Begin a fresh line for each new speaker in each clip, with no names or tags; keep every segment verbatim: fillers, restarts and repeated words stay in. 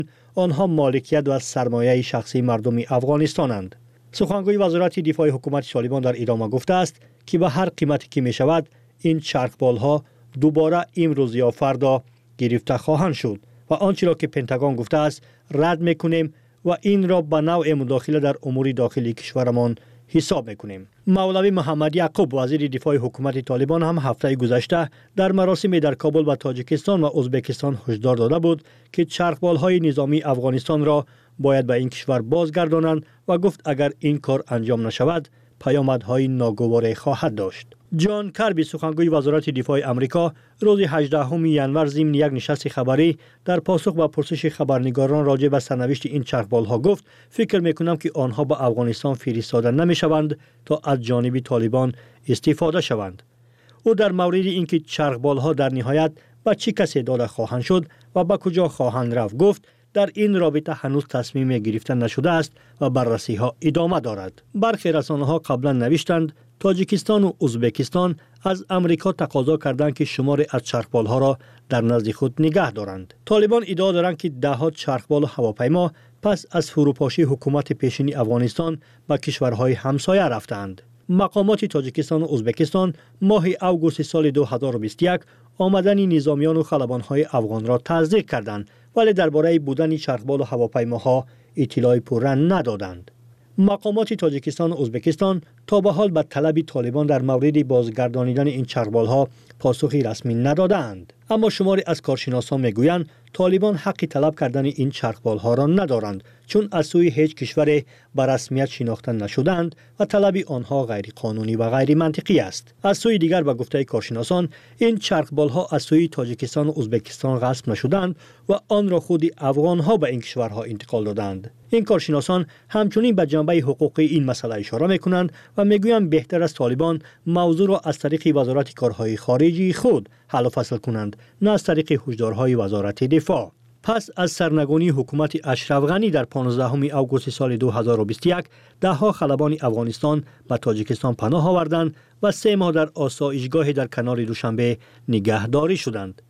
آنها مالکیت و سرمایه شخصی مردم افغانستانند. سخنگوی وزارت دفاع حکومت طالبان در ادامه گفته است که به هر قیمتی که می شود این چرخبالها دوباره امروز یا فردا گرفته خواهند شد و آنچه را که پنتاگون گفته است رد میکنیم و این را به نوع مداخله در امور داخلی کشورمان حساب میکنیم. مولوی محمد یعقوب وزیر دفاع حکومت طالبان هم هفته گذشته در مراسمی در کابل و تاجیکستان و ازبکستان هشدار داده بود که چرخبالهای نظامی افغانستان را باید به این کشور بازگردانند و گفت اگر این کار انجام نشود پیامدهای ناگواری خواهد داشت. جان کربی سخنگوی وزارت دفاع آمریکا روز هجدهم ژانویه ضمن یک نشست خبری در پاسخ به پرسش خبرنگاران راجع به سرنوشت این چرخبالها گفت فکر میکنم که آنها به افغانستان فرستاده نمیشوند تا از جانب طالبان استفاده شوند. او در مورد اینکه چرخبالها در نهایت به چه کسی داده خواهند شد و به کجا خواهند رفت گفت در این رابطه هنوز تصمیم گرفته نشده است و بررسی ها ادامه دارد. برخی رسانه ها قبلا نوشتند تاجیکستان و ازبکستان از امریکا تقاضا کردند که شمار از چرخبالها را در نزد خود نگه دارند. طالبان ادعا دارند که دهها چرخبال و هواپیما پس از فروپاشی حکومت پیشین افغانستان به کشورهای همسایه رفتند. مقامات تاجیکستان و ازبکستان ماه اوگوست سال دو هزار و بیست و یک آمدن نظامیان و خلبانهای افغان را تصدیق کردند ولی درباره بودن چرخبال و هواپیماها اطلاع پررنگ ندادند. مقامات تاجیکستان و ازبکستان تا به حال به طلب طالبان در مورد بازگردانیدن این چرخبالها پاسخی رسمی ندادند. اما شماری از کارشناسان میگویند طالبان حق طلب کردن این چرخبالها را ندارند چون از سوی هیچ کشور به رسمیت شناخته نشدند و طلب آنها غیر قانونی و غیر منطقی است. از سوی دیگر به گفته کارشناسان این چرخبالها از سوی تاجیکستان و ازبکستان غصب نشدند و آن را خود افغانها به این کشورها انتقال دادند. این کارشناسان همچنین به جنبه حقوقی این مسئله اشاره میکنند و میگویند بهتر است طالبان موضوع را از طریق وزارت کارهای خارجی خود حل و فصل کنند نه از طریق هشدارهای وزارت دفاع. پس از سرنگونی حکومت اشرف غنی در پانزدهم اوگوست سال دو هزار و بیست و یک دهها خلبان افغانستان به تاجیکستان پناه آوردند و سه ماه در آسایشگاه در کنار دوشنبه نگهداری شدند.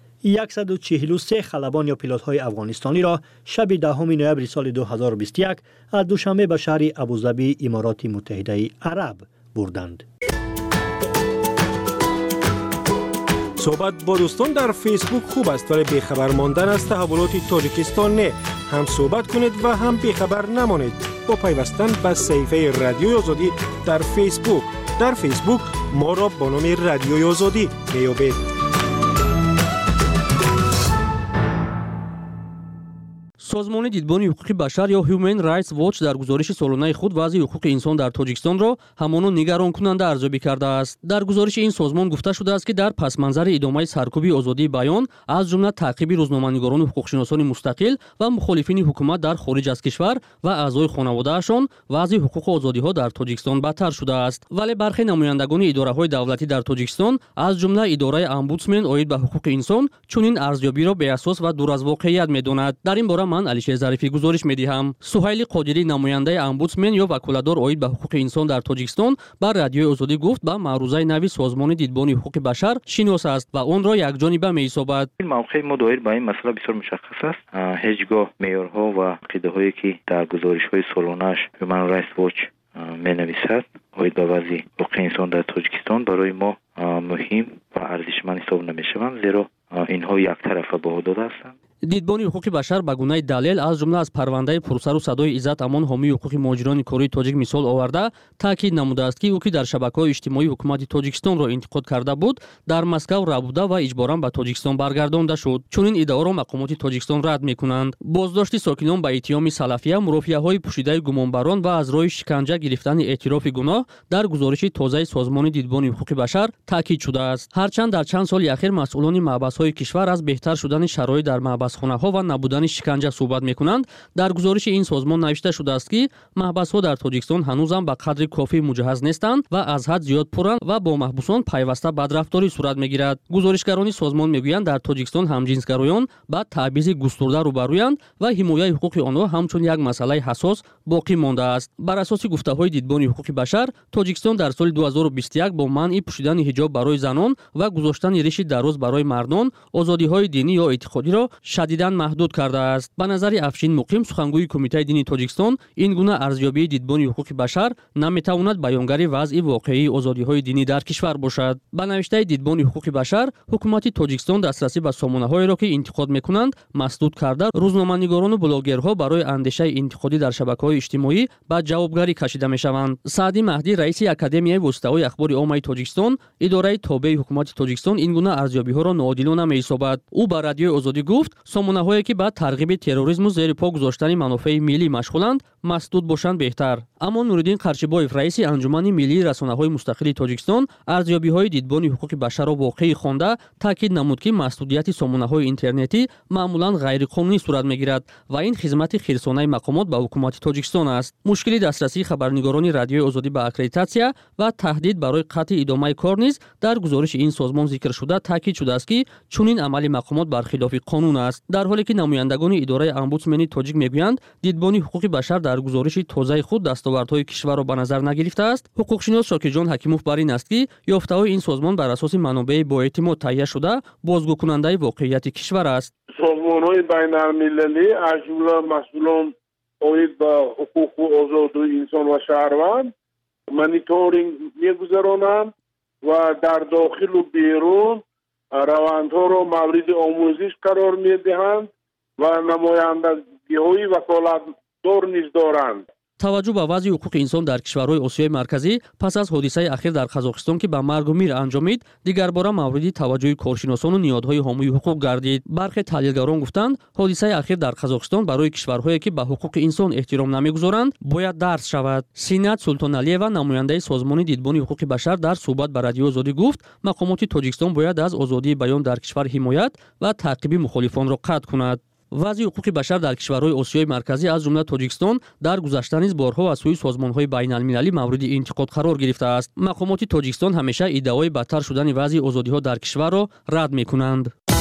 صد و چهل و سه خلبان یا پیلوت‌های افغانستانی را شب دهم نوامبر سال دو هزار و بیست و یک از دوشنبه به شهر ابوظبی امارات متحده عرب بردند.
صحبت با دوستان در فیسبوک خوب است ولی بیخبر ماندن از تحولات تاجیکستان نه. هم صحبت کنید و هم بیخبر نمانید با پیوستن به صفحه رادیوی آزادی در فیسبوک. در فیسبوک ما را با نام رادیوی آزادی میابید.
سازمان دیدبان حقوق بشر یا Human Rights Watch در گزارش سالانه خود وضع حقوق انسان در تاجیکستان را همانا نگران کننده ارزیابی کرده است. در گزارش این سازمان گفته شده است که در پس منظر ادامه سرکوب آزادی بیان از جمله تعقیب روزنامه‌نگاران و حقوقشناسان مستقل و مخالفین حکومت در خارج از کشور و اعضای خانواده‌شان وضع حقوق و آزادی‌ها در تاجیکستان بدتر شده است. ولی برخی نمایندگان اداره‌های دولتی در تاجیکستان از جمله اداره امبودسمن عاید به حقوق انسان چنین ارزیابی را به اساس و دور از واقعیت می‌داند. در این باره من علیشه ظریفی گزارش می‌دهم. سهیل قادری نماینده امبودسمن یا وکالتدار عاید به حقوق انسان در تاجیکستان بر رادیوی آزادی گفت به معروضه نوی سازمان دیدبان حقوق بشر شناس است و آن را یکجانبه می‌حسابد.
موقع ما دایر با این مسئله بسیار مشخص است. هیچگاه معیارها و عقیده‌هایی که در گزارش‌های سالانه‌اش Human Rights Watch می‌نویسد عاید به وضع حقوق انسان در تاجیکستان برای ما مهم و ارزشمند حساب نمی‌شوند زیرا اینها یک طرفه بها داده هستند.
دیدبان حقوق بشر به گونه دلیل از جمله از پرونده پرسر و صدای عزت امان حامی حقوق مهاجران کره تاجیک مثال آورده تاکید نموده است که او که در شبکه‌های اجتماعی حکومت تاجیکستان را انتقاد کرده بود در مسکو ربوده و اجباراً به تاجیکستان برگردانده شد. چون این ادعا را مقامات تاجیکستان رد می‌کنند. بازداشت ساکنان به اتهام سلفیه، مرافعه‌های پوشیده گمانبران و از راه شکنجه گرفتن اعتراف گناه در گزارش تازه سازمان دیدبان حقوق بشر تاکید شده است. هرچند در چند سال اخیر مسئولان محبس‌های کشور از بهتر شدن شرایط در محبسخانه‌ها و نبودن شکنجه صحبت می‌کنند، در گزارش این سازمان نوشته شده است که محبس‌ها در تاجیکستان هنوز هم به قدر کافی مجهز نیستند و از حد زیاد پرند و با محبوسان پیوسته بدرفتاری صورت می‌گیرد. گزارشگران سازمان می‌گویند در تاجیکستان همجنسگرایان با تبعیض گسترده روبرویند و حمایت حقوق آنها همچون یک مسئله حساس باقی مانده است. بر اساس گفته‌های دیدبان حقوق بشر، تاجیکستان در سال دو هزار و بیست و یک با منع پوشیدن حجاب برای زنان و گذاشتن ریش دراز برای مردان، آزادی‌های دینی یا اعتقادی را шадидан маҳдуд кардааст. ба назари Афшин Муқим, сухангӯи Кумитаи дини Тоҷикистон, ин гуна арзёбии дидбони ҳуқуқи башар наметавонад баёнгари вазъи воқеии озодиҳои динӣ дар кишвар бошад. Ба навиштаи дидбони ҳуқуқи башар, ҳукумати Тоҷикистон дастрасӣ ба сомонаҳоеро ки интиқод мекунанд масдуд карда, рӯзноманигорону блогерҳо барои андешаи интиқодӣ дар шабакаҳои иҷтимоӣ ба ҷавобгарӣ кашида мешаванд. Саъди Маҳдӣ, раиси Академияи воситаҳои ахбори оммаи Тоҷикистон, идораи тобеи ҳукумати Тоҷикистон, ин гуна арзёбиҳоро ноодилона меҳисобад. ӯ ба Радиои Озодӣ гуфт, сомонаҳое ки ба тарғиби терроризму зери по гузоштани манофеи миллӣ машғуланд, масдуд бошанд беҳтар. Аммо Нуриддин Қарчибоев, раиси Анҷумани Миллии расонаҳои мустақили Тоҷикистон, арзёбиҳои дидбони ҳуқуқи башарро воқеӣ хонда, таъкид намуд, ки масдудияти сомонаҳои интернетӣ маъмулан ғайриқонунӣ сурат мегирад ва ин хизмати хирсонаи мақомот ба ҳукумати Тоҷикистон аст. Мушкили дастрасии хабарнигорони Радиои Озодӣ ба аккредитатсия ва таҳдид барои қатъи идомаи кор низ дар гузориши ин созмон зикр шуда таъкид шудааст, ки чунин амали мақомот бар хилофи қонун аст. Дар ҳоле ки намояндагони идораи омбудсмени тоҷик мегӯянд, дидбони ҳуқуқи башар дар гузориши тозаи худ дастовардҳои кишварро ба назар нагирифтааст, ҳуқуқшинос Шокирҷон Ҳакимов бар ин аст, ки ёфтаҳои ин созмон бар асоси манобеи боэътимод таҳия шуда бозгӯкунандаи воқеияти кишвар аст.
созмонҳои байналмилалӣ аз ҷумла масъулон оид ба ҳуқуқу озодии инсон ва шаҳрванд мониторинг мегузаронанд ва дар дохилу берун равандҳоро мавриди омӯзиш қарор медиҳанд ва намояндагиҳои ваколатдор низ доранд.
таваҷҷӯҳ ба вазъи ҳуқуқи инсон дар кишварҳои Осиёи марказӣ пас аз ҳодисаи ахир дар Қазоқистон, ки ба маргу мир анҷомид, дигарбора мавриди таваҷҷӯҳи коршиносону ниҳодҳои ҳомии ҳуқуқ гардид. Бархе таҳлилгарон гуфтанд, ҳодисаи ахир дар Қазоқистон барои кишварҳое, ки ба ҳуқуқи инсон эҳтиром намегузоранд, бояд дарс шавад. Синат Султоналиева, намояндаи созмони дидбони ҳуқуқи башар, дар суҳбат ба Радиои Озодӣ гуфт, мақомоти Тоҷикистон бояд аз озодии баён дар кишвар ҳимоят ва таъқиби мухолифонро қатъ кунад. вазъи ҳуқуқи башар дар кишварҳои Осиёи марказӣ аз ҷумла Тоҷикистон дар гузашта низ борҳо аз сӯи созмонҳои байналмилалӣ мавриди интиқод қарор гирифтааст. Мақомоти Тоҷикистон ҳамеша иддаои бадтар шудани вазъи озодиҳо дар кишварро рад мекунанд.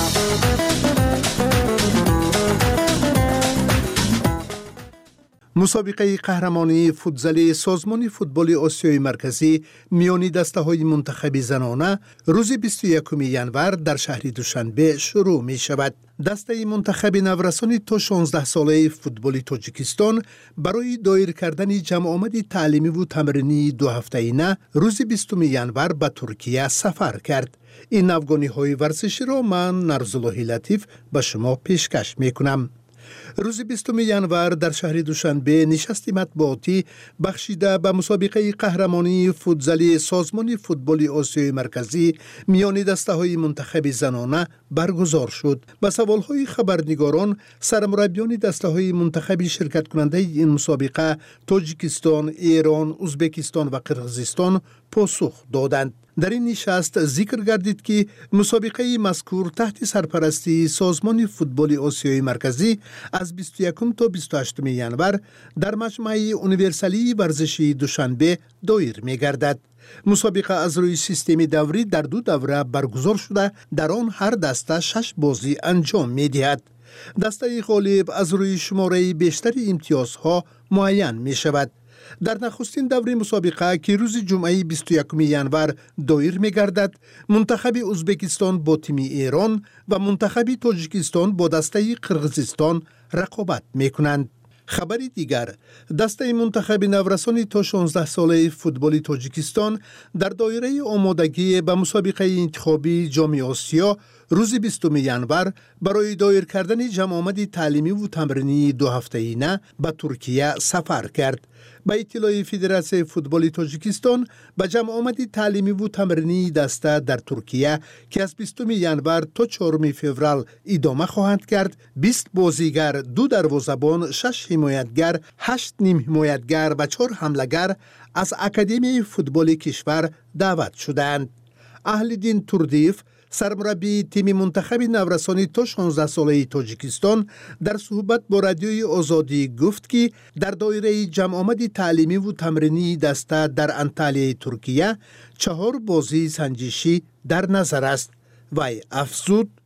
мусобиқаи қаҳрамонии футзали созмони футболи Осиёи марказӣ миёни дастаҳои мунтахаби занона рӯзи бисту якуми январ дар шаҳри Душанбе шурӯъ мешавад. дастаи мунтахаби наврасони то шонздаҳ солаи футболи Тоҷикистон барои доир кардани ҷамъомади таълимиву тамринии дуҳафтаина рӯзи бистуми январ ба Туркия сафар кард. ин афғониҳои варзиширо ман Нарзуллоҳи Латиф ба шумо пешкаш мекунам. рӯзи бистуми январ дар шаҳри Душанбе нишасти матбуотӣ бахшида ба мусобиқаи қаҳрамонии футзали созмони футболи Осиёи марказӣ миёни дастаҳои мунтахаби занона баргузор шуд. ба саволҳои хабарнигорон сармураббиёни дастаҳои мунтахаби ширкаткунандаи ин мусобиқа Тоҷикистон, Эрон, Узбекистон ва Қирғизистон посух доданд. дар ин нишаст зикр гардид, ки мусобиқаи мазкур таҳти сарпарастии созмони футболи Осиёи марказӣ аз бисту якум то бисту ҳаштуми январ дар маҷмаи универсалии варзишии Душанбе доир мегардад. мусобиқа аз рӯи системи даврӣ дар ду давра баргузор шуда, дар он ҳар даста шаш бозӣ анҷом медиҳад. дастаи ғолиб аз рӯи шумораи бештари имтиёзҳо муайян мешавад. дар нахустин даври мусобиқа, ки рӯзи ҷумъаи бисту якуми январ доир мегардад, мунтахаби Узбекистон бо тими Эрон ва мунтахаби Тоҷикистон бо дастаи Қирғизистон рақобат мекунанд. хабари дигар, дастаи мунтахаби наврасони то шонздаҳ солаи футболи Тоҷикистон дар доираи омодагӣ ба мусобиқаи интихобии ҷоми Осиё рӯзи бистуми январ барои доир кардани ҷамъомади таълимиву тамринии дуҳафтаина ба Туркия сафар кард. ба иттилои Федератсияи футболи Тоҷикистон, ба ҷамъомади таълимиву тамринии даста дар Туркия, ки аз бистуми январ то чоруми феврал идома хоҳанд кард, бист бозигар, ду дарвозабон, шаш ҳимоятгар, ҳашт нимҳимоятгар ва чор ҳамлагар аз Академияи футболи кишвар даъват шуданд. Аҳлиддин Турдиев, сармураббии тими мунтахаби наврасони то шонздаҳ солаи Тоҷикистон, дар суҳбат бо Радиои Озодӣ гуфт, ки дар доираи ҷамъомади таълимиву тамринии даста дар Анталияи Туркия чаҳор бозии санҷишӣ дар назар аст. вай афзуд: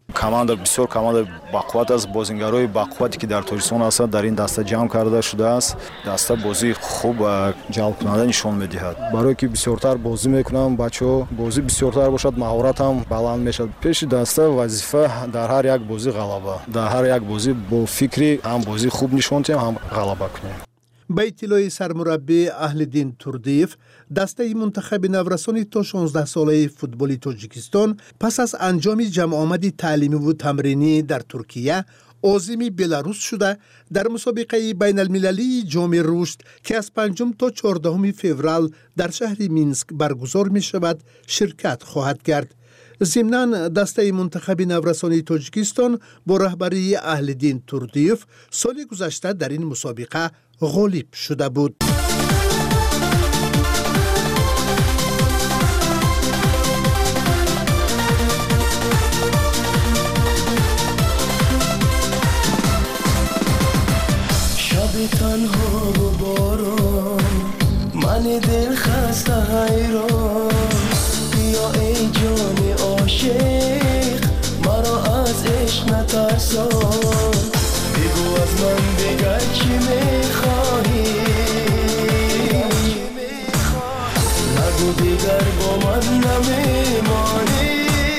команда бисёр команда бақувват аст. бозингарои бақуввате ки дар Тоҷикистон ҳастанд дар ин даста ҷамъ карда шудааст. даста бозии хуб ҷалбкунанда нишон медиҳад. барое ки бисёртар бозӣ мекунанд бачаҳо, бозӣ бисёртар бошад, маҳорат ҳам баланд мешавад. пеши даста вазифа дар ҳар як бозӣ ғалаба. дар ҳар як бозӣ бо фикри ҳам бозӣ хуб нишон диҳем, ҳам ғалаба кунем.
ба иттилои сармураббӣ Аҳлиддин Турдиев, дастаи мунтахаби наврасони то шонздаҳ солаи футболи Тоҷикистон пас аз анҷоми ҷамъомади таълимиву тамринӣ дар Туркия озими Беларус шуда, дар мусобиқаи байналмилалии ҷоми рушд ки аз панҷум то чордаҳуми феврал дар шаҳри Минск баргузор мешавад, ширкат хоҳад кард. зимнан дастаи мунтахаби наврасони Тоҷикистон бо раҳбарии Аҳлиддин Турдиев соли гузашта дар ин мусобиқа ғолиб шуда буд.
شب تنها و باران من دل خسته حیران بیا ای جان عاشق مرا از عشق نترسان بگو از من دیگر چی میخواهی نگو دیگر با من نمیمانی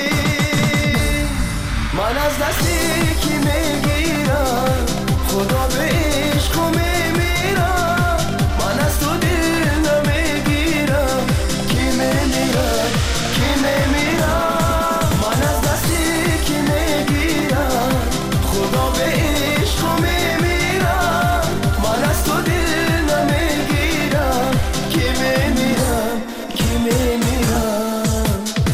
من از دستی کی میگیرم خدا به عشق میمیرم من از تو دل نمیگیرم کی میمیرم کی میمیرم من از دستی کی میگیرم خدا به عشق میمیرم من از تو دل نمیگیرم کی میمیرم کی میمیرم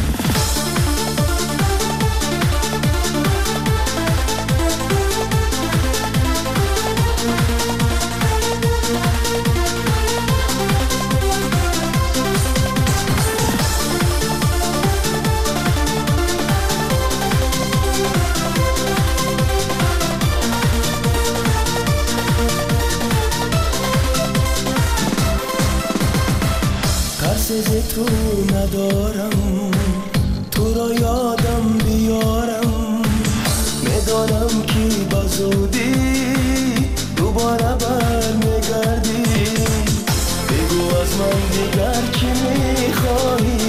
ترس تو ندارم تو را یادم بیارم میدانم که بزودی دوباره بر میگردی بگو از من دیگر چی میخواهی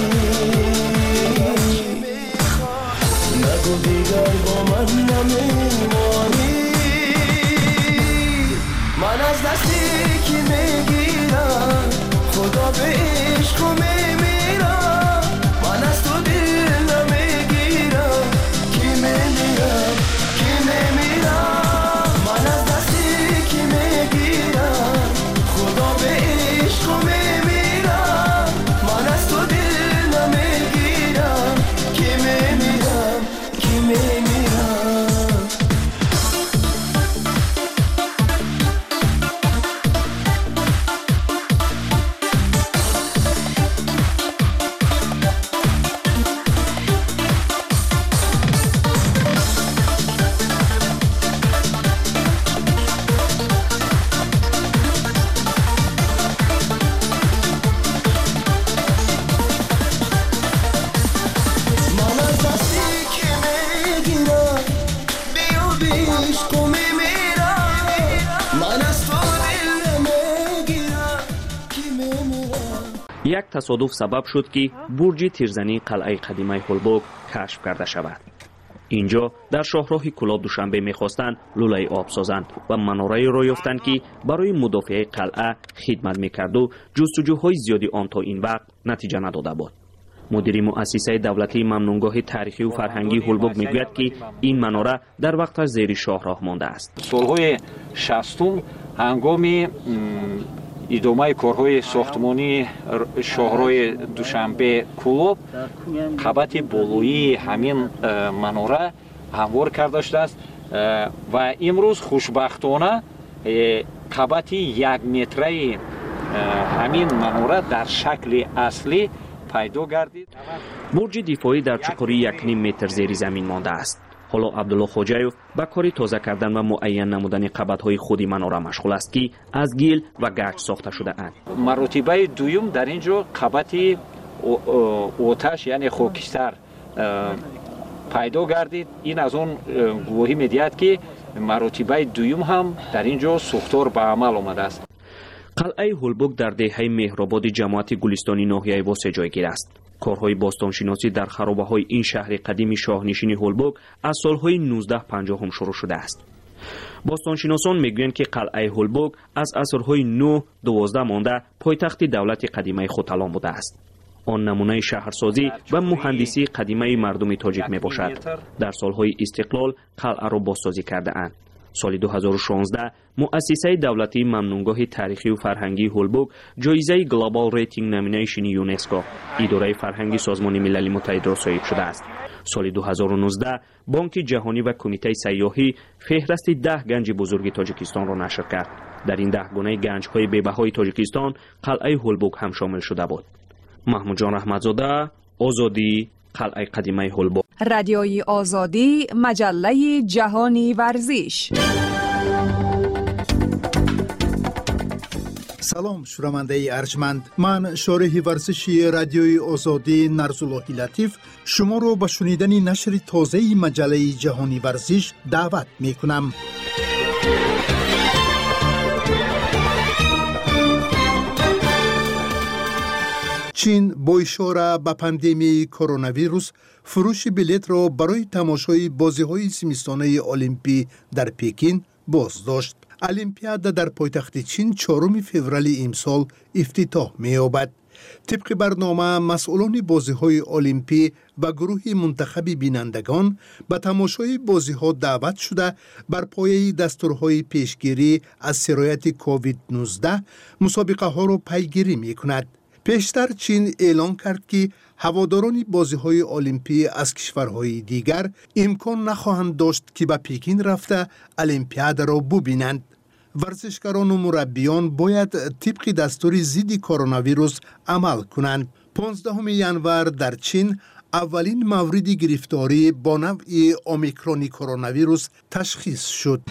نگو دیگر با من نمیمانی من از دستی کی میگیرم خدا به عشق میمیرم من از تو دل نمیگیرم کی میمیرم کی میمیرم من از دستی کی میگیرم خدا به عشق میمیرم من از تو دل نمیگیرم کی میمیرم کی میمیرم
یک تصادف سبب شد که برج تیرزنی قلعه قدیمه هولبوگ کشف کرده شود. اینجا در شاهراه کلاه دوشنبه می‌خواستند لوله آب سازند و مناره را یافتند که برای مدافعه قلعه خدمت می‌کرد و جستجوهای زیادی آن تا این وقت نتیجه نداده بود. مدیر مؤسسه دولتی ممنونگاه تاریخی و فرهنگی هولبوگ میگوید که این مناره در وقتش زیر شاهراه مانده است.
سالهای شصتم هنگام идомаи корҳои сохтмонии шоҳроҳи душанбе кулоб қабати болоии ҳамин манора ҳамвор карда шудааст ва имрӯз хушбахтона қабати як метраи ҳамин манора дар шакли аслӣ пайдо гардид.
бурҷи дифоӣ дар чуқури як ним метр зери замин мондааст. ҳоло абдулло хоҷаев ба кори тоза кардан ва муайян намудани қабатҳои худи манора машғул аст ки аз гил ва гач сохта шудаанд.
маротибаи дуюм дар ин ҷо қабати оташ яъне хокистар пайдо гардид. Ин аз он гувоҳӣ медиҳад ки маротибаи дуюм ҳам дар ин ҷо сӯхтор ба амал омадааст.
қалъаи ҳулбук дар деҳаи меҳрободи ҷамоати гулистони ноҳияи восе ҷойгир аст. корҳои бостоншиносӣ дар харобаҳои ин шаҳри қадими шоҳнишини ҳулбук аз солҳои нуздаҳ панҷоҳум шурӯъ шудааст. бостоншиносон мегӯянд ки қалъаи ҳулбук аз асрҳои нӯҳ дувоздаҳ монда пойтахти давлати қадимаи хуталон будааст. он намунаи шаҳрсозӣ ва муҳандисии қадимаи мардуми тоҷик мебошад. дар солҳои истиқлол қалъаро бозсозӣ кардаанд. соли ду ҳазору шонздаҳ муассисаи давлатии мамнунгоҳи таърихию фарҳангии ҳулбук ҷоизаи Global Rating Nomination ЮНЕСКО идораи фарҳанги созмони милали муттаҳидро соҳиб шудааст. соли ду ҳазору нуздаҳ бонки ҷаҳонӣ ва кумитаи сайёҳӣ феҳрасти даҳ ганҷи бузурги тоҷикистонро нашр кард. дар ин даҳ гунаи ганҷҳои бебаҳои тоҷикистон қалъаи ҳулбук ҳам шомил шуда буд. маҳмудҷон раҳматзода, озодӣ, қалъаи қадимаи ҳулбук.
радиои озодӣ, маҷаллаи ҷаҳони варзиш.
салом шунавандаи арҷманд, ман шориҳи варзиши радиои озодӣ Нарзуллоҳи Латиф шуморо ба шунидани нашри тозаи маҷаллаи ҷаҳони варзиш даъват мекунам. чин бо ишора ба пандемияи коронавирус фурӯши билетро барои тамошои бозиҳои зимистонаи олимпӣ дар Пекин боздошт. олимпиада дар пойтахти чин чоруми феврали имсол ифтитоҳ меёбад. тибқи барнома масъулони бозиҳои олимпӣ ва гурӯҳи мунтахаби бинандагон ба тамошои бозиҳо даъват шуда бар пояи дастурҳои пешгирӣ аз сирояти ковид нуздаҳ мусобиқаҳоро пайгирӣ мекунад. пештар чин эълон кард ки ҳаводорони бозиҳои олимпӣ аз кишварҳои дигар имкон нахоҳанд дошт ки ба Пекин рафта олимпиадаро бубинанд. варзишгарону мураббиён бояд тибқи дастури зидди коронавирус амал кунанд. понздаҳуми январ дар чин аввалин мавриди гирифторӣ бо навъи омикрони коронавирус ташхис шуд.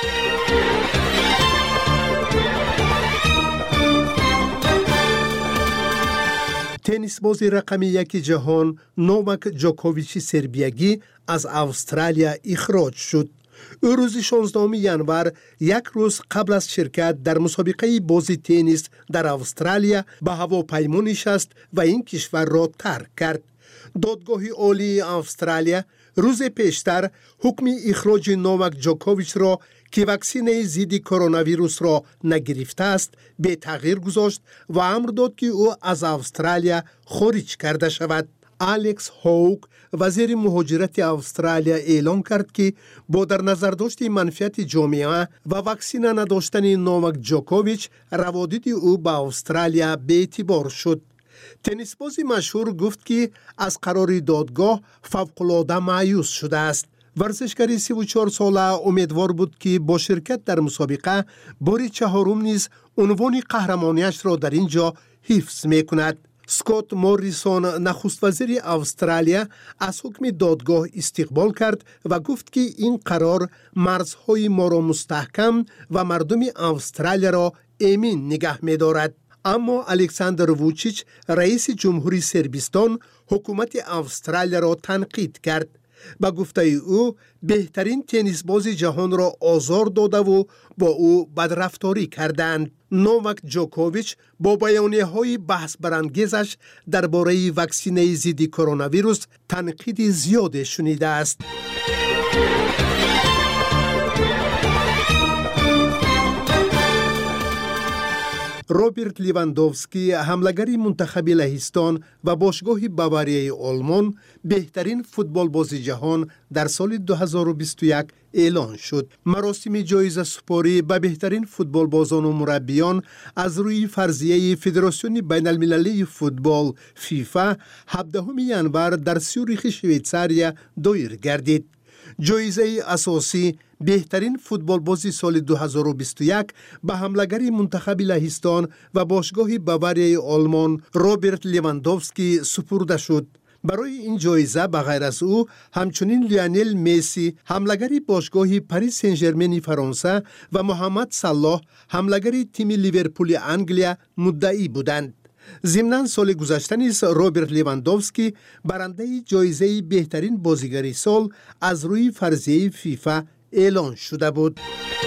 теннисбози рақами яки ҷаҳон Новак Ҷоковичи сербиягӣ аз Австралия ихроҷ шуд. ӯ рӯзи шонздаҳуми январ, як рӯз қабл аз ширкат дар мусобиқаи бози теннис дар Австралия ба ҳавопаймо нишаст ва ин кишварро тарк кард. додгоҳи олии Австралия рӯзе пештар ҳукми ихроҷи Новак Ҷоковичро ки ваксинаи зидди коронавирусро нагирифтааст бетағйир гузошт ва амр дод ки ӯ аз Австралия хориҷ карда шавад. Алекс Хоук, вазири муҳоҷирати Австралия, эълон кард ки бо дар назардошти манфиати ҷомеа ва ваксина надоштани Новак Ҷокович раводиди ӯ ба Австралия беэътибор шуд. теннисбози машҳур гуфт ки аз қарори додгоҳ фавқулода маъюс шудааст. варзишгари сиву чор сола умедвор буд ки бо ширкат дар мусобиқа бори чаҳорум низ унвони қаҳрамониашро дар ин ҷо ҳифз мекунад. Скотт Моррисон, нахуствазири Австралия, аз ҳукми додгоҳ истиқбол кард ва гуфт ки ин қарор марзҳои моро мустаҳкам ва мардуми Австралияро эмин нигаҳ медорад. аммо Александр Вучич, раиси ҷумҳури Сербистон, ҳукумати Австралияро танқид кард. ба гуфтаи ӯ, беҳтарин теннисбози ҷаҳонро озор додаву бо ӯ бадрафторӣ карданд. Новак Ҷокович бо баёнияҳои баҳсбарангезаш дар бораи ваксинаи зидди коронавирус танқиди зиёде шунидааст. роберт Левандовский, ҳамлагари мунтахаби Лаҳистон ва бошгоҳи Баварияи Олмон, беҳтарин футболбози ҷаҳон дар соли ду ҳазору бисту як эълон шуд. маросими ҷоизасупорӣ ба беҳтарин футболбозону мураббиён аз рӯи фарзияи Федерасиони байналмилалии футбол фифа ҳабдаҳуми январ дар Сюрихи Швейтсария доир гардид. ҷоизаи асосӣ беҳтарин футболбози соли ду ҳазору бисту як ба ҳамлагари мунтахаби Лаҳистон ва бошгоҳи Баварияи Олмон Роберт Левандовский супурда шуд. барои ин ҷоиза ба ғайр аз ӯ ҳамчунин Лионел Месси, ҳамлагари бошгоҳи Пари Сен-Жермени Фаронса ва Муҳаммад Саллоҳ, ҳамлагари тими Ливерпули Англия муддаӣ буданд. ضمناً سال گذشته نیز روبرت لیواندوفسکی برنده جایزه بهترین بازیگر سال از روی فرضیه فیفا اعلان شده بود.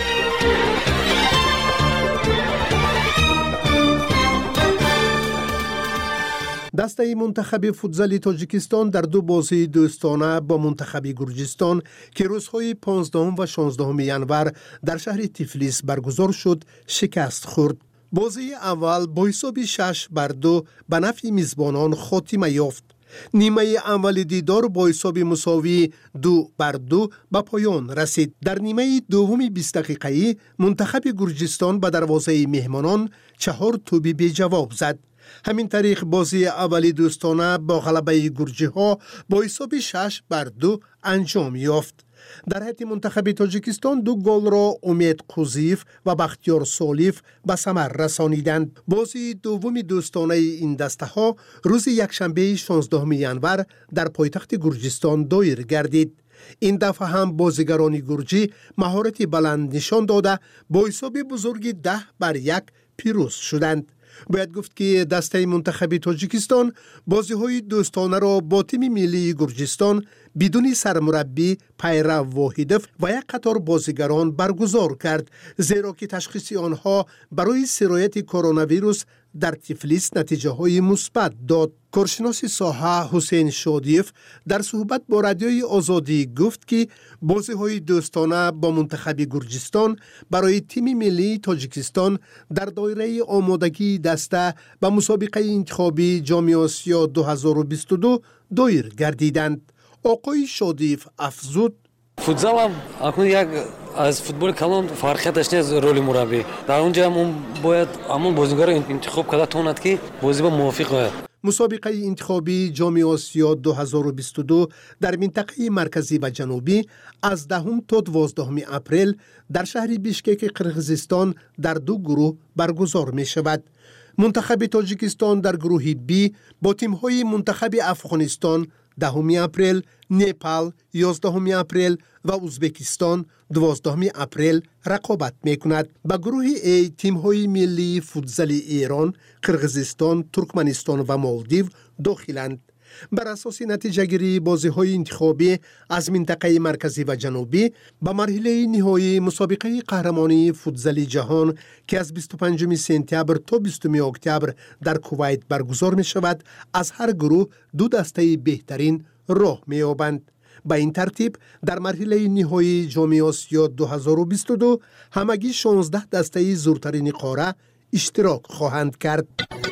دسته منتخب فوتزال تاجیکستان در دو بازی دوستانه با منتخب گرجستان که روزهای پانزدهم و شانزدهم ینور در شهر تیفلیس برگزار شد شکست خورد. بازی اول با حساب شش بر دو به نفع میزبانان خاتمه یافت. نیمه اول دیدار با حساب مساوی دو بر دو به پایان رسید. در نیمه دوم بیست دقیقه‌ای منتخب گرجستان به دروازه مهمانان چهار توپ بی جواب زد. همین طریق بازی اولی دوستانه با غلبه گرجی ها با حساب شش بر دو انجام یافت. در حیط منتخب تاجیکستان دو گل را امید قوزیف و بختیار سولیف به ثمر رسانیدند. بازی دوم دوستانه این دسته ها روز یکشنبه شانزدهم ینور در پایتخت گرجستان دایر گردید. این دفعه هم بازیگران گرجی مهارت بلند نشان داده با حساب بزرگ ده بر یک پیروز شدند. باید گفت که دسته منتخب تاجیکستان بازی های دوستانه را با تیم ملی گرجستان بدون سرمربی پیرو واحدف و یک قطار بازیگران برگزار کرد، زیرا که تشخیص آنها برای سرایت کرونا ویروس در تیفلیس نتیجه های مثبت داد. کارشناس ساحه حسین شادیف در صحبت با رادیوی آزادی گفت که بازی های دوستانه با منتخب گرجستان برای تیم ملی تاجیکستان در دایره آمادگی دسته به مسابقه انتخابی جام آسیا دو هزار و بیست و دو دایر گردیدند. آقای شادیف افزود:
فوتزال هم اکنون یک از فوتبال کلان فرقیتش نیست رولی مربی. در اونجا هم باید همون بازیگر رو انتخاب کرده تواند که بازی با موافق باید.
مسابقه انتخابی جام آسیا دو هزار و بیست و دو در منطقه مرکزی و جنوبی از دهم تا دوازدهم اپریل در شهر بیشکک قرقیزستان در دو گروه برگزار می شود. منتخب تاجیکستان در گروه بی با تیم‌های منتخب افغانستان دهم اپریل، نپال یازدهم اپریل و ازبکستان دوازدهم اپریل رقابت میکند. به گروه ای تیم‌های ملی فوتزال ایران، قرقیزستان، ترکمنستان و مالدیو داخلند. بر اساس نتیجه گیری بازی های انتخابی از منطقه مرکزی و جنوبی به مرحله نهایی مسابقه قهرمانی فوتزال جهان که از بیست و پنجم سپتامبر تا بیستم اکتبر در کویت برگزار می شود، از هر گروه دو دسته بهترین راه می یابند. به این ترتیب در مرحله نهایی جام آسیا دو هزار و بیست و دو همگی شانزده دسته زورترین قاره اشتراک خواهند کرد.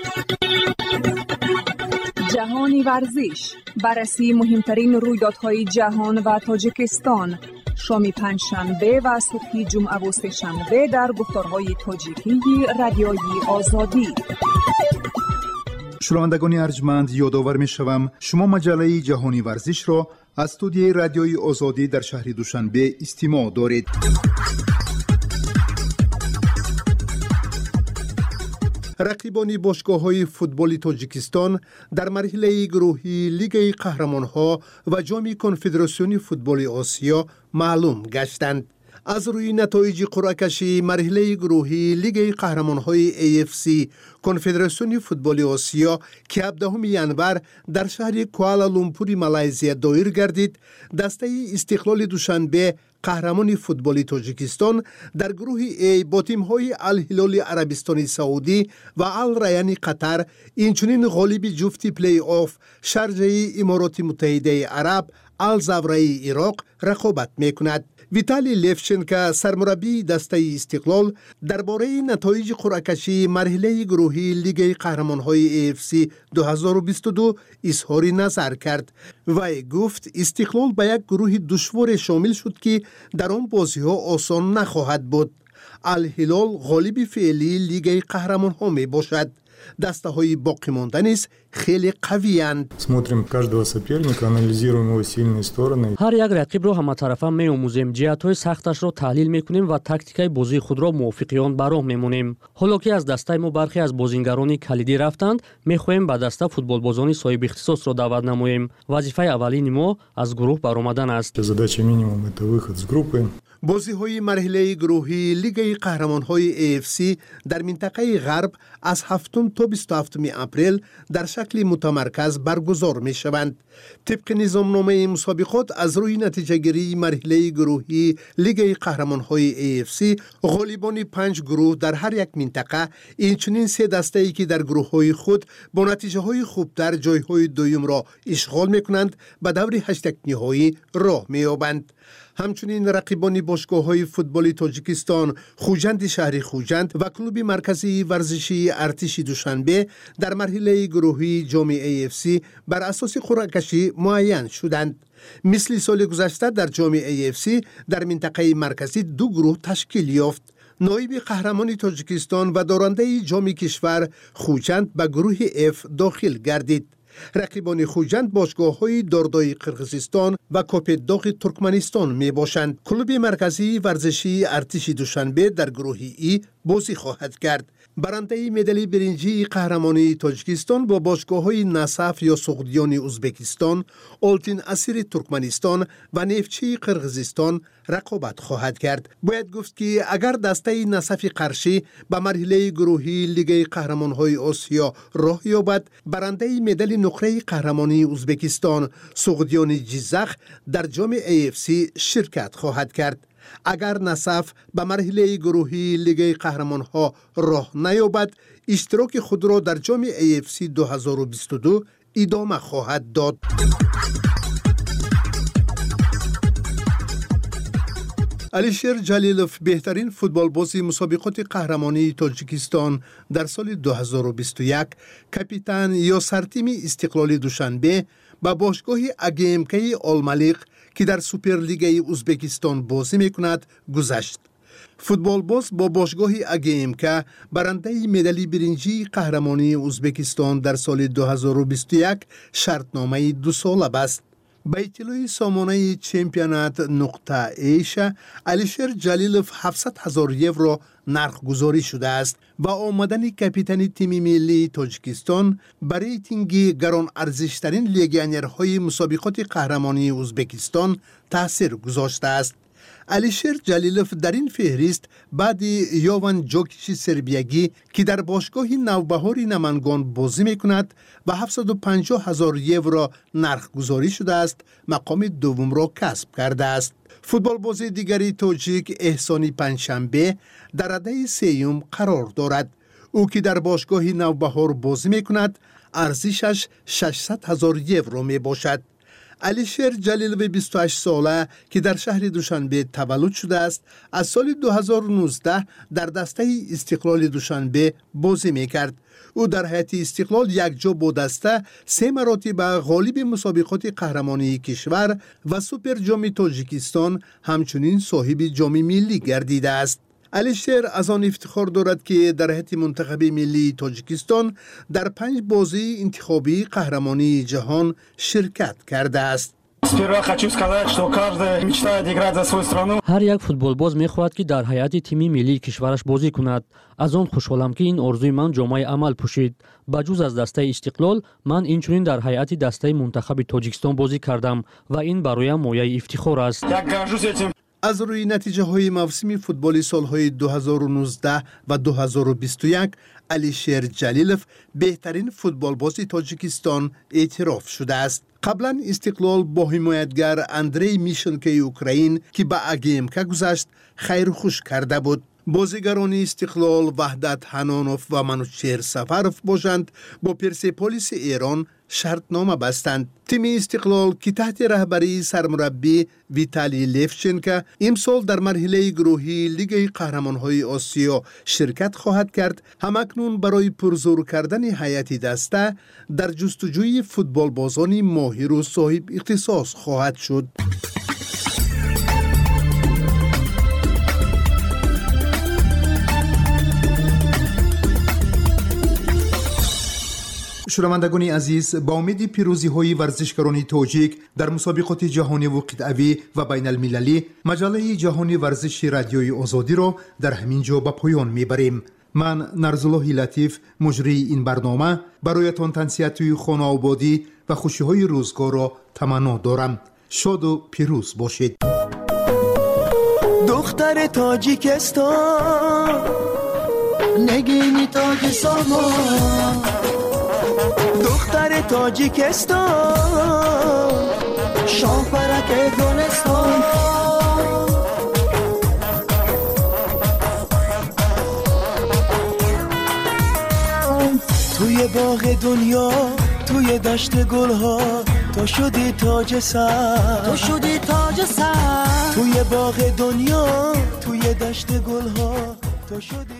جهانی ورزش، بررسی مهمترین رویدادهای جهان و تاجیکستان، شام پنجشنبه و صبح جمعه و سه‌شنبه در گفتارهای تاجیکی رادیوی آزادی.
شنوندگان ارجمند، یادآور می‌شوم شما مجله جهانی ورزش را از استودیوی رادیوی آزادی در شهر دوشنبه استماع دارید.
رقیبان باشگاه‌های فوتبال تاجیکستان در مرحله گروهی لیگ قهرمان‌ها و جام کنفدراسیون فوتبال آسیا معلوم گشتند. از روی نتایج قرعه کشی مرحله گروهی لیگ قهرمان‌های ای اف سی کنفدراسیون فوتبال آسیا که هفدهم ینور در شهر کوالالامپور مالزی دایر گردید، دسته استقلال دوشنبه قهرمان فوتبال تاجیکستان در گروه ای با تیم‌های الهلال عربستان سعودی و الریان قطر، اینچنین غالب جفت پلی آف شارجه امارات متحده عرب الزاویه عراق رقابت می‌کند. ویتالی لیفچنکا سرمربی دسته استقلال درباره نتایج قرعه کشی مرحله گروهی لیگ قهرمان‌های ای اف سی دو هزار و بیست و دو اظهار نظر کرد و گفت استقلال به یک گروه دشوار شامل شد که در آن بازی‌ها آسان نخواهد بود. الهلال غالب فعلی لیگ قهرمان‌ها می باشد. دسته های باقی مانده نیز خیلی قوی‌اند.
Смотрим каждого соперника, анализируем его сильные стороны.
ҳар як рақибро ҳаматарафа меомӯзем, ҷиҳатҳои сахташро таҳлил мекунем ва тактикаи бозии худро мувофиқи он ба роҳ мемонем. ҳоло ки аз дастаи мо бархе аз бозингарони калидӣ рафтанд, мехоҳем ба даста футболбозони соҳибихтисосро даъват намоем. вазифаи аввалини мо аз гурӯҳ баромадан аст.
Задача минимум это выход с группы.
бозиҳои марҳилаи гурӯҳии Лигаи қаҳрамонҳои эй эф си дар минтақаи ғарб аз ҳафтум то бисту ҳафтуми апрел дар шакли мутамарказ баргузор мешаванд. тибқи низомномаи мусобиқот аз рӯи натиҷагирии марҳилаи гурӯҳии Лигаи қаҳрамонҳои эй эф си ғолибони панҷ гурӯҳ дар ҳар як минтақа, инчунин се дастае ки дар гурӯҳҳои худ бо натиҷаҳои хубтар ҷойҳои дуюмро ишғол мекунанд, ба даври ҳаштакниҳоӣ роҳ меёбанд. ҳамчунин рақибони бошгоҳҳои футболи Тоҷикистон, Хуҷанди шаҳри Хуҷанд ва клуби марказии варзишии Артиши Душанбе дар марҳилаи гурӯҳии ҷоми эй эф си бар асоси қуръакашӣ муайян шуданд. мисли соли гузашта дар ҷоми эй эф си дар минтақаи марказӣ ду гурӯҳ ташкил ёфт. ноиби қаҳрамони Тоҷикистон ва дорандаи ҷоми кишвар Хуҷанд ба гурӯҳи F дохил гардид. рақибони Хуҷанд бошгоҳҳои Дордои Қирғизистон ва Копетдоғи Туркманистон мебошанд. клуби марказии варзишии Артиши Душанбе дар гурӯҳи И бозӣ хоҳад кард. барандаи медали биринҷии қаҳрамонии Тоҷикистон бо бошгоҳҳои Насаф ё Суғдиёни Узбекистон, Олтин Асири Туркманистон ва Нефчии Қирғизистон рақобат хоҳад кард. бояд гуфт ки агар дастаи Насафи Қаршӣ ба марҳилаи гурӯҳии Лигаи қаҳрамонҳои Осиё роҳ ёбад, барандаи медали нуқраи қаҳрамонии Узбекистон, Суғдиёни Ҷиззах дар ҷоми эй эф си ширкат хоҳад кард. агар Насаф ба марҳилаи гурӯҳии Лигаи қаҳрамонҳо роҳ наёбад, иштироки худро дар ҷоми эй эф си ду ҳазору бисту ду идома хоҳад дод. алишер ҷалилов, беҳтарин футболбози мусобиқоти қаҳрамонии Тоҷикистон дар соли ду ҳазору бисту як, капитан ё сартими Истиқлоли Душанбе ба бошгоҳи АГМК-и Олмалиқ ки дар Суперлигаи Узбекистон бозӣ мекунад, гузашт. футболбоз бо бошгоҳи АГМК барандаи медали биринҷии қаҳрамонии Узбекистон дар соли ду ҳазору бисту як шартномаи дусола баст. ба иттилои сомонаи чемпионат нуқта эйша, алишер ҷалилов ҳафтсад ҳазор евро нархгузорӣ шудааст ва омадани капитани тими миллии Тоҷикистон ба рейтинги гаронарзиштарин легионерҳои мусобиқоти қаҳрамонии Узбекистон таъсир гузоштааст. алишер ҷалилов дар ин феҳрист баъди Ёван Ҷокичи сербиягӣ ки дар бошгоҳи Навбаҳори Намангон бозӣ мекунад ва ҳафтсаду панҷоҳ ҳазор евро нархгузорӣ шудааст, мақоми дуввумро касб кардааст. футболбози дигари тоҷик Эҳсони Панҷшанбе дар раддаи сеюм қарор дорад. ӯ ки дар бошгоҳи Навбаҳор бозӣ мекунад, арзишаш шашсад ҳазор евро мебошад. алишер ҷалилови бисту ҳашт сола ки дар шаҳри Душанбе таваллуд шудааст, аз соли ду ҳазору нуздаҳ дар дастаи Истиқлоли Душанбе бозӣ мекард. ӯ дар ҳайати Истиқлол якҷо бо даста се маротиба ғолиби мусобиқоти қаҳрамонии кишвар ва Суперҷоми Тоҷикистон, ҳамчунин соҳиби ҷоми миллӣ гардидааст. алишер аз он ифтихор дорад ки дар ҳайати мунтахаби миллии Тоҷикистон дар панҷ бозии интихобии қаҳрамонии ҷаҳон ширкат кардааст.
ҳар як футболбоз мехоҳад ки дар ҳайати тими миллии кишвараш бозӣ кунад. аз он хушҳолам ки ин орзуи ман ҷомаи амал пӯшид. ба ҷуз аз дастаи Истиқлол, ман инчунин дар ҳайати дастаи мунтахаби Тоҷикистон бозӣ кардам ва ин бароям мояи ифтихор аст.
аз рӯи натиҷаҳои мавсими футболи солҳои ду ҳазору нуздаҳ ва ду ҳазору бисту як, алишер ҷалилов беҳтарин футболбози Тоҷикистон эътироф шудааст. қаблан Истиқлол бо ҳимоятгар Андрей Мишенкаи Украин ки ба АГМК гузашт, хайрухуш карда буд. бозигарони Истиқлол Ваҳдат Ҳанонов ва Манучер Сафаров бошанд, бо Персеполиси Эрон шартнома бастанд. тими Истиқлол ки таҳти раҳбарии сармураббӣ Виталий Левченко имсол дар марҳилаи гурӯҳии Лигаи қаҳрамонҳои Осиё ширкат хоҳад кард, ҳамакнун барои пурзур кардани ҳайати даста дар ҷустуҷӯи футболбозони моҳиру соҳиб ихтисос хоҳад шуд.
شنوندگان عزیز، با امید پیروزی های ورزشکاران تاجیک در مسابقات جهانی و قطعوی و بین المللی، مجله جهانی ورزش رادیوی آزادی را در همین جا به پایان میبریم. من نرزالله لطیف مجری این برنامه برایتان تنسیت خانه آبادی و خوشی های روزگار را تمنا دارم. شاد و پیروز باشید.
دختر تاجیکستان نگینی تاج سامان، دختر تاجیکستان شاپرک گلستان، توی باغ دنیا توی دشت گلها تو شدی تاج سر، تو شدی تاج سر، توی باغ دنیا توی دشت گلها تو شدی